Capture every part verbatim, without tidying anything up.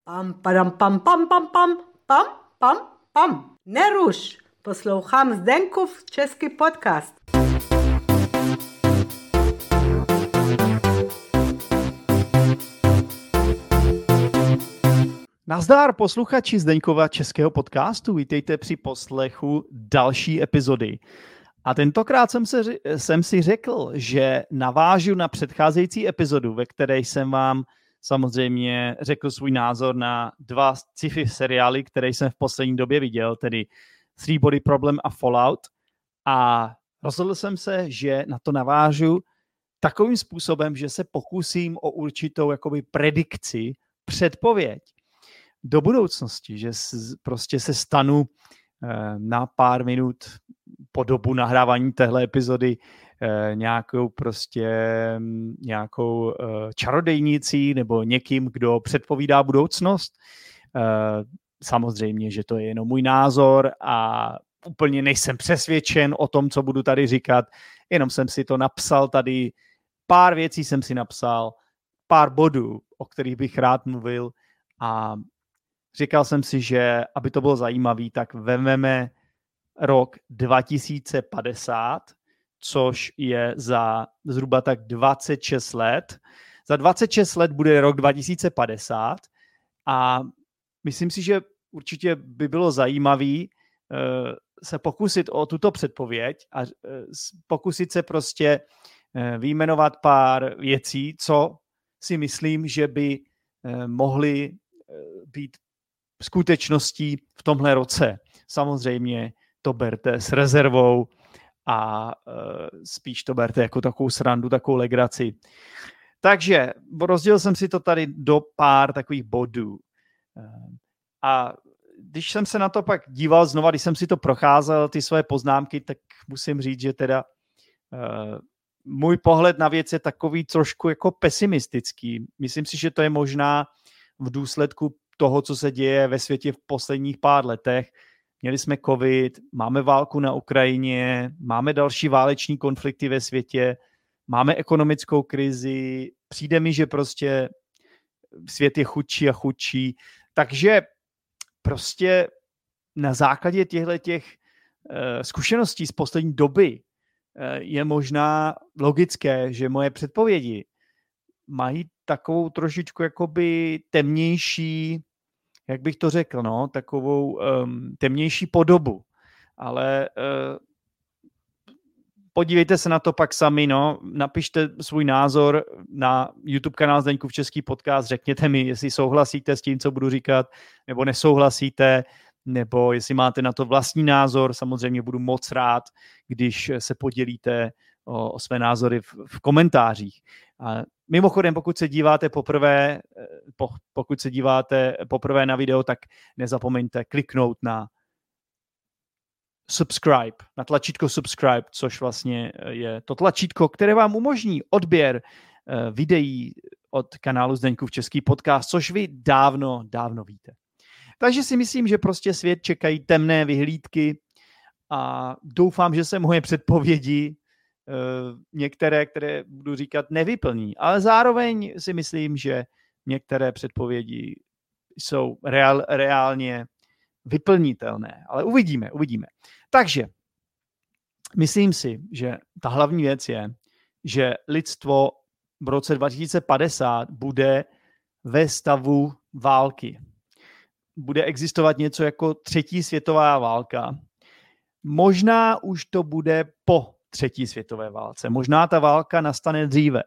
Pam, padam, pam, pam, pam, pam, pam, pam, pam. Neruš, poslouchám Zdeňkův český podcast. Nazdar, posluchači Zdeňkova českého podcastu, vítejte při poslechu další epizody. A tentokrát jsem, se, jsem si řekl, že navážu na předcházející epizodu, ve které jsem vám samozřejmě řekl svůj názor na dva sci-fi seriály, které jsem v poslední době viděl, tedy Three Body Problem a Fallout. A rozhodl jsem se, že na to navážu takovým způsobem, že se pokusím o určitou jakoby predikci, předpověď do budoucnosti, že prostě se stanu na pár minut po dobu nahrávání téhle epizody nějakou prostě nějakou čarodejnicí nebo někým, kdo předpovídá budoucnost. Samozřejmě, že to je jenom můj názor a úplně nejsem přesvědčen o tom, co budu tady říkat, jenom jsem si to napsal tady, pár věcí jsem si napsal, pár bodů, o kterých bych rád mluvil a říkal jsem si, že aby to bylo zajímavé, tak vezmeme rok dva tisíce padesát, což je za zhruba tak dvacet šest let. Za dvacet šest let bude rok dva tisíce padesát a myslím si, že určitě by bylo zajímavé uh, se pokusit o tuto předpověď a uh, pokusit se prostě uh, vyjmenovat pár věcí, co si myslím, že by uh, mohly uh, být skutečností v tomhle roce. Samozřejmě to berte s rezervou a uh, spíš to berte jako takovou srandu, takovou legraci. Takže rozdělil jsem si to tady do pár takových bodů. Uh, a když jsem se na to pak díval znova, když jsem si to procházel, ty své poznámky, tak musím říct, že teda uh, můj pohled na věc je takový trošku jako pesimistický. Myslím si, že to je možná v důsledku toho, co se děje ve světě v posledních pár letech. Měli jsme covid, máme válku na Ukrajině, máme další váleční konflikty ve světě, máme ekonomickou krizi, přijde mi, že prostě svět je chudší a chudší, takže prostě na základě těchto těch uh, zkušeností z poslední doby uh, je možná logické, že moje předpovědi mají takovou trošičku jakoby temnější, jak bych to řekl, no, takovou um, temnější podobu. Ale uh, podívejte se na to pak sami, no, napište svůj názor na YouTube kanál Zdeňkův český podcast, řekněte mi, jestli souhlasíte s tím, co budu říkat, nebo nesouhlasíte, nebo jestli máte na to vlastní názor, samozřejmě budu moc rád, když se podělíte o, o své názory v, v komentářích. A mimochodem, pokud se díváte poprvé, po, pokud se díváte poprvé na video, tak nezapomeňte kliknout na subscribe, na tlačítko subscribe, což vlastně je to tlačítko, které vám umožní odběr uh, videí od kanálu Zdeňkův český podcast, což vy dávno, dávno víte. Takže si myslím, že prostě svět čekají temné vyhlídky a doufám, že se moje předpovědi některé, které budu říkat, nevyplní. Ale zároveň si myslím, že některé předpovědi jsou reál, reálně vyplnitelné. Ale uvidíme, uvidíme. Takže myslím si, že ta hlavní věc je, že lidstvo v roce dva tisíce padesát bude ve stavu války. Bude existovat něco jako třetí světová válka. Možná už to bude po třetí světové válce. Možná ta válka nastane dříve.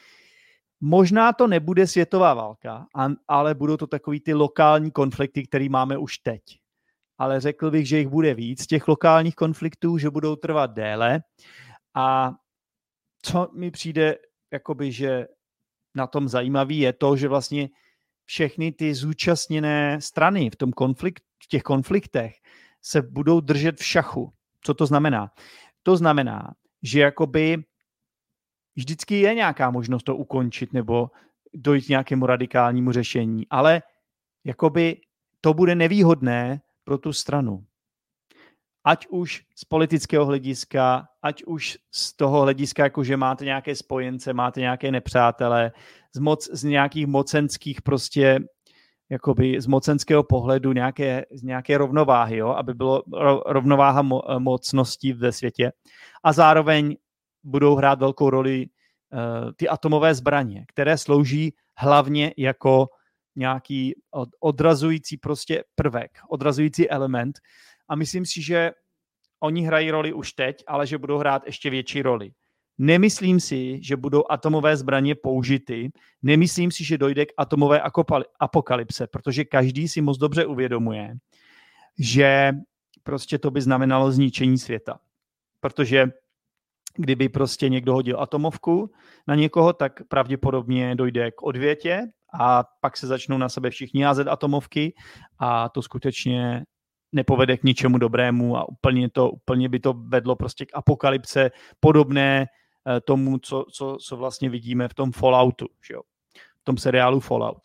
Možná to nebude světová válka, ale budou to takový ty lokální konflikty, které máme už teď. Ale řekl bych, že jich bude víc, těch lokálních konfliktů, že budou trvat déle. A co mi přijde, jakoby, že na tom zajímavý je to, že vlastně všechny ty zúčastněné strany v, tom konflikt, v těch konfliktech se budou držet v šachu. Co to znamená? To znamená, že jakoby vždycky je nějaká možnost to ukončit nebo dojít k nějakému radikálnímu řešení, ale jakoby to bude nevýhodné pro tu stranu. Ať už z politického hlediska, ať už z toho hlediska, jako že máte nějaké spojence, máte nějaké nepřátele, z, moc, z nějakých mocenských prostě jakoby z mocenského pohledu nějaké, nějaké rovnováhy, jo? Aby bylo rovnováha mo, mocností ve světě. A zároveň budou hrát velkou roli uh, ty atomové zbraně, které slouží hlavně jako nějaký odrazující prostě prvek, odrazující element. A myslím si, že oni hrají roli už teď, ale že budou hrát ještě větší roli. Nemyslím si, že budou atomové zbraně použity, nemyslím si, že dojde k atomové apokalypse, protože každý si moc dobře uvědomuje, že prostě to by znamenalo zničení světa. Protože kdyby prostě někdo hodil atomovku na někoho, tak pravděpodobně dojde k odvětě a pak se začnou na sebe všichni házet atomovky a to skutečně nepovede k ničemu dobrému a úplně, to, úplně by to vedlo prostě k apokalypse podobné tomu, co, co, co vlastně vidíme v tom Falloutu, že jo? V tom seriálu Fallout.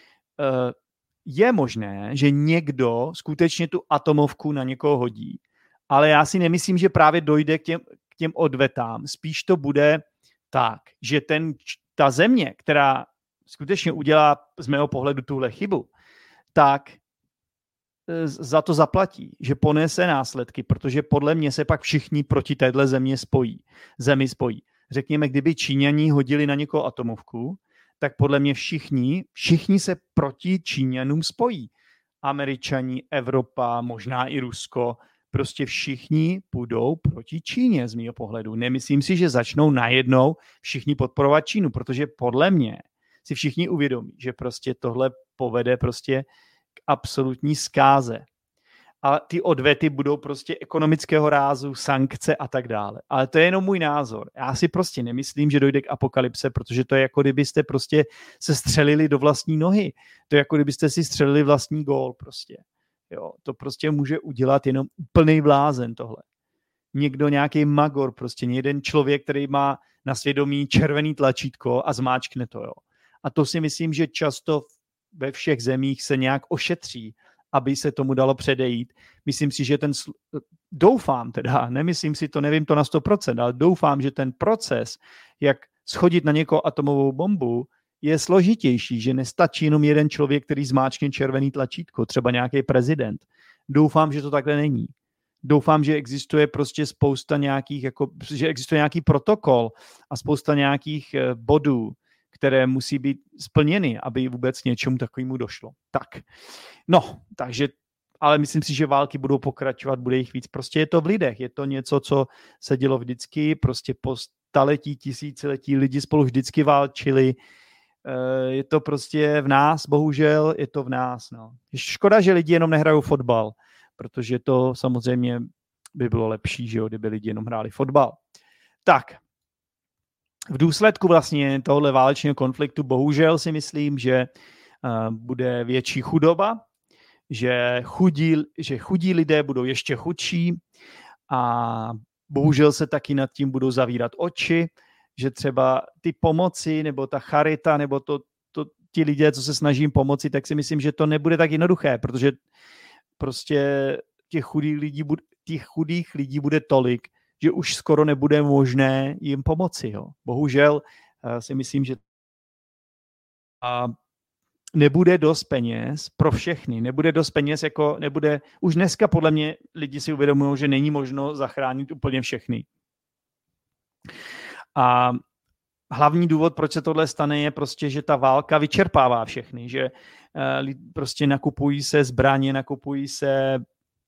Je možné, že někdo skutečně tu atomovku na někoho hodí, ale já si nemyslím, že právě dojde k těm, k těm odvetám. Spíš to bude tak, že ten, ta země, která skutečně udělá z mého pohledu tuhle chybu, tak za to zaplatí, že ponese následky, protože podle mě se pak všichni proti téhle země spojí, zemi spojí. Řekněme, kdyby Číňani hodili na někoho atomovku, tak podle mě všichni, všichni se proti Číňanům spojí. Američani, Evropa, možná i Rusko, prostě všichni půjdou proti Číně z mého pohledu. Nemyslím si, že začnou najednou všichni podporovat Čínu, protože podle mě si všichni uvědomí, že prostě tohle povede prostě k absolutní zkáze. A ty odvety budou prostě ekonomického rázu, sankce a tak dále. Ale to je jenom můj názor. Já si prostě nemyslím, že dojde k apokalypse, protože to je jako kdybyste prostě se střelili do vlastní nohy. To je jako kdybyste si střelili vlastní gól prostě. Jo, to prostě může udělat jenom úplný blázen tohle. Někdo, nějaký magor, prostě jeden člověk, který má na svědomí červený tlačítko a zmáčkne to. Jo. A to si myslím, že často ve všech zemích se nějak ošetří, aby se tomu dalo předejít. Myslím si, že ten, doufám teda, nemyslím si to, nevím to na sto procent, ale doufám, že ten proces, jak schodit na někoho atomovou bombu, je složitější, že nestačí jenom jeden člověk, který zmáčkne červený tlačítko, třeba nějaký prezident. Doufám, že to takhle není. Doufám, že existuje prostě spousta nějakých, jako, že existuje nějaký protokol a spousta nějakých bodů, které musí být splněny, aby vůbec něčemu takovému došlo. Tak, no, takže, ale myslím si, že války budou pokračovat, bude jich víc. Prostě je to v lidech, je to něco, co se dělo vždycky, prostě po staletí, tisíciletí lidi spolu vždycky válčili. Je to prostě v nás, bohužel, je to v nás. No. Škoda, že lidi jenom nehrajou fotbal, protože to samozřejmě by bylo lepší, že jo, kdyby lidi jenom hráli fotbal. Tak, v důsledku vlastně tohohle válečného konfliktu bohužel si myslím, že uh, bude větší chudoba, že chudí, že chudí lidé budou ještě chudší a bohužel se taky nad tím budou zavírat oči, že třeba ty pomoci nebo ta charita nebo to, to, ti lidé, co se snažím pomoci, tak si myslím, že to nebude tak jednoduché, protože prostě těch chudých lidí, těch chudých lidí bude tolik, že už skoro nebude možné jim pomoci. Jo. Bohužel si myslím, že a nebude dost peněz pro všechny. Nebude dost peněz, jako nebude, už dneska podle mě lidi si uvědomují, že není možno zachránit úplně všechny. A hlavní důvod, proč se tohle stane, je prostě, že ta válka vyčerpává všechny, že prostě nakupují se zbraně, nakupují se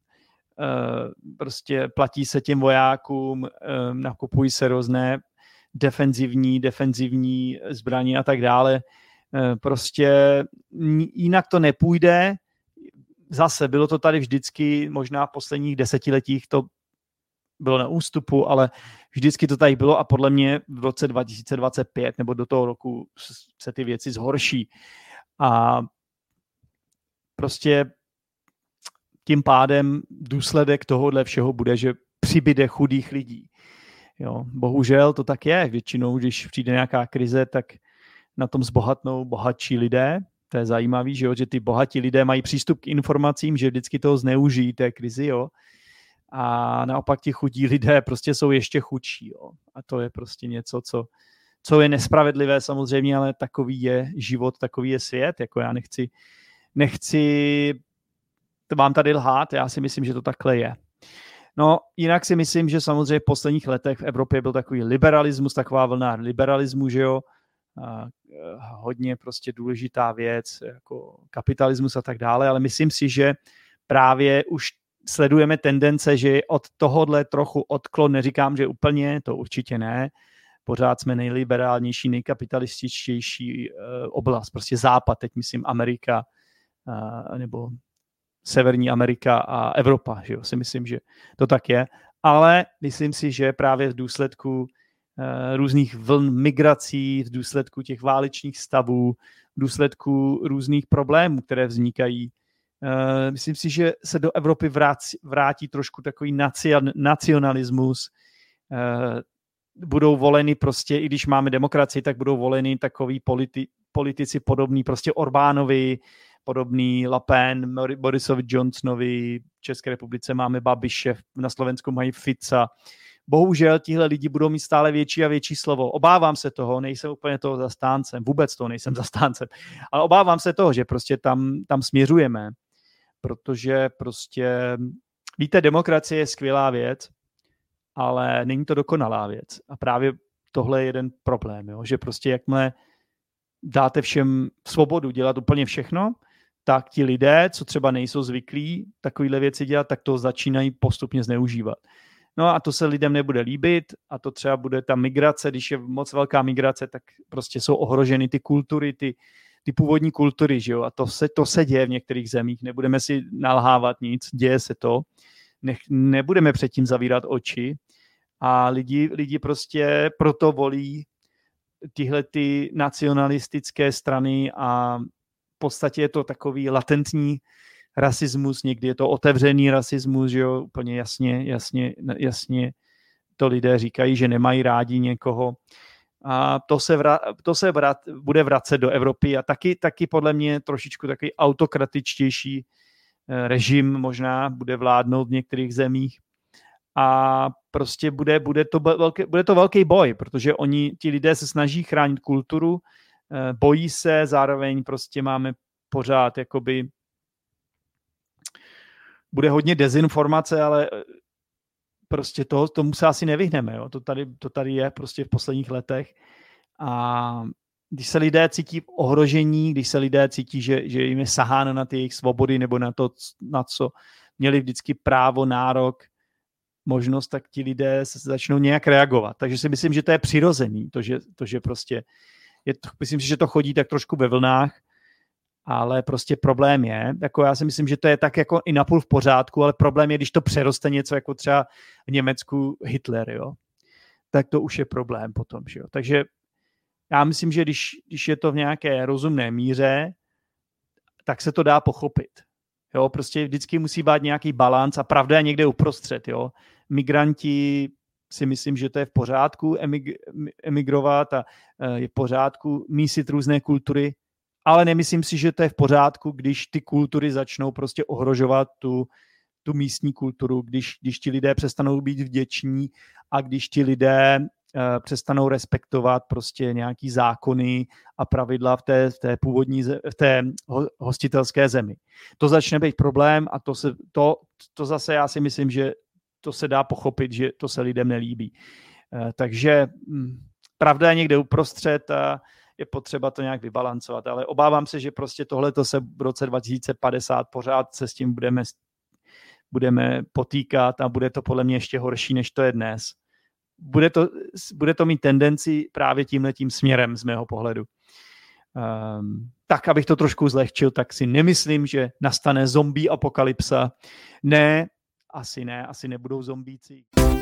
prostě platí se těm vojákům, nakupují se různé defenzivní, defenzivní zbraně a tak dále. Prostě jinak to nepůjde. Zase bylo to tady vždycky, možná v posledních desetiletích to bylo na ústupu, ale vždycky to tady bylo a podle mě v roce dva tisíce dvacet pět nebo do toho roku se ty věci zhorší. A prostě tím pádem důsledek tohohle všeho bude, že přibyde chudých lidí. Jo, bohužel to tak je. Většinou, když přijde nějaká krize, tak na tom zbohatnou bohatší lidé. To je zajímavý, že, jo? Že ty bohatí lidé mají přístup k informacím, že vždycky toho zneužijí té krizi. Jo? A naopak ti chudí lidé prostě jsou ještě chudší. Jo? A to je prostě něco, co, co je nespravedlivé samozřejmě, ale takový je život, takový je svět. Jako já nechci nechci vám tady lhát, já si myslím, že to takhle je. No, jinak si myslím, že samozřejmě v posledních letech v Evropě byl takový liberalismus, taková vlna liberalismu, že jo, a hodně prostě důležitá věc, jako kapitalismus a tak dále, ale myslím si, že právě už sledujeme tendence, že od tohohle trochu odklon, neříkám, že úplně, to určitě ne, pořád jsme nejliberálnější, nejkapitalističtější oblast, prostě západ, teď myslím Amerika, nebo Severní Amerika a Evropa, že jo, si myslím, že to tak je, ale myslím si, že právě v důsledku uh, různých vln migrací, v důsledku těch válečných stavů, v důsledku různých problémů, které vznikají, uh, myslím si, že se do Evropy vrátí, vrátí trošku takový nacion, nacionalismus, uh, budou voleni prostě, i když máme demokracii, tak budou voleni takový politi, politici podobný prostě Orbánovi, podobný Le Pen, Borisovi Johnsonovi, v České republice máme Babiše, na Slovensku mají Fica. Bohužel tihle lidi budou mít stále větší a větší slovo. Obávám se toho, nejsem úplně toho zastáncem, vůbec toho nejsem zastáncem, ale obávám se toho, že prostě tam, tam směřujeme, protože prostě, víte, demokracie je skvělá věc, ale není to dokonalá věc. A právě tohle je jeden problém, jo? Že prostě jakmile dáte všem svobodu dělat úplně všechno, tak ti lidé, co třeba nejsou zvyklí takovýhle věci dělat, tak to začínají postupně zneužívat. No a to se lidem nebude líbit a to třeba bude ta migrace, když je moc velká migrace, tak prostě jsou ohroženy ty kultury, ty, ty původní kultury, že jo? A to se, to se děje v některých zemích, nebudeme si nalhávat nic, děje se to, Nech, nebudeme předtím zavírat oči a lidi, lidi prostě proto volí tyhle ty nacionalistické strany a v podstatě je to takový latentní rasismus, někdy je to otevřený rasismus, že jo, úplně jasně, jasně, jasně to lidé říkají, že nemají rádi někoho a to se, vra, to se vrat, bude vracet do Evropy a taky, taky podle mě trošičku takový autokratičtější režim možná bude vládnout v některých zemích a prostě bude, bude, to velký, bude to velký boj, protože oni, ti lidé se snaží chránit kulturu, bojí se, zároveň prostě máme pořád jakoby bude hodně dezinformace, ale prostě to, tomu se asi nevyhneme, jo? To, tady, to tady je prostě v posledních letech a když se lidé cítí ohrožení, když se lidé cítí, že, že jim je saháno na ty jejich svobody nebo na to, na co měli vždycky právo, nárok, možnost, tak ti lidé se začnou nějak reagovat. Takže si myslím, že to je přirozený, to, že, to, že prostě je to, myslím si, že to chodí tak trošku ve vlnách, ale prostě problém je, jako já si myslím, že to je tak jako i napůl v pořádku, ale problém je, když to přeroste něco jako třeba v Německu Hitler, jo, tak to už je problém potom, že jo. Takže já myslím, že když, když je to v nějaké rozumné míře, tak se to dá pochopit. Jo, prostě vždycky musí být nějaký balanc a pravda je někde uprostřed, jo. Migranti si myslím, že to je v pořádku emig- emigrovat a je v pořádku mísit různé kultury, ale nemyslím si, že to je v pořádku, když ty kultury začnou prostě ohrožovat tu, tu místní kulturu, když, když ti lidé přestanou být vděční a když ti lidé uh, přestanou respektovat prostě nějaký zákony a pravidla v té, v té původní, v té ho, hostitelské zemi. To začne být problém a to, se, to, to zase já si myslím, že to se dá pochopit, že to se lidem nelíbí. Uh, takže hm, pravda je někde uprostřed a je potřeba to nějak vybalancovat, ale obávám se, že prostě tohleto se v roce dva tisíce padesát pořád se s tím budeme, budeme potýkat a bude to podle mě ještě horší, než to je dnes. Bude to, bude to mít tendenci právě tímhletím směrem z mého pohledu. Um, tak, abych to trošku zlehčil, tak si nemyslím, že nastane zombie apokalypsa. Ne, asi ne, asi nebudou zombíci.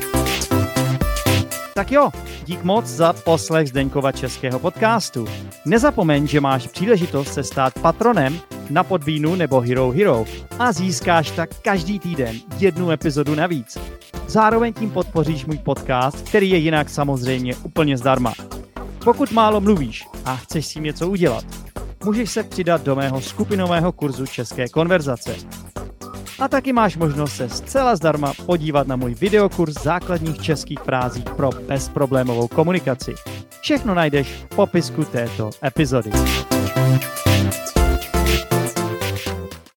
Tak jo, dík moc za poslech Zdeňkova českého podcastu. Nezapomeň, že máš příležitost se stát patronem na Podbeanu nebo Hero Hero a získáš tak každý týden jednu epizodu navíc. Zároveň tím podpoříš můj podcast, který je jinak samozřejmě úplně zdarma. Pokud málo mluvíš a chceš s tím něco udělat, můžeš se přidat do mého skupinového kurzu české konverzace. A taky máš možnost se zcela zdarma podívat na můj videokurs základních českých frází pro bezproblémovou komunikaci. Všechno najdeš v popisku této epizody.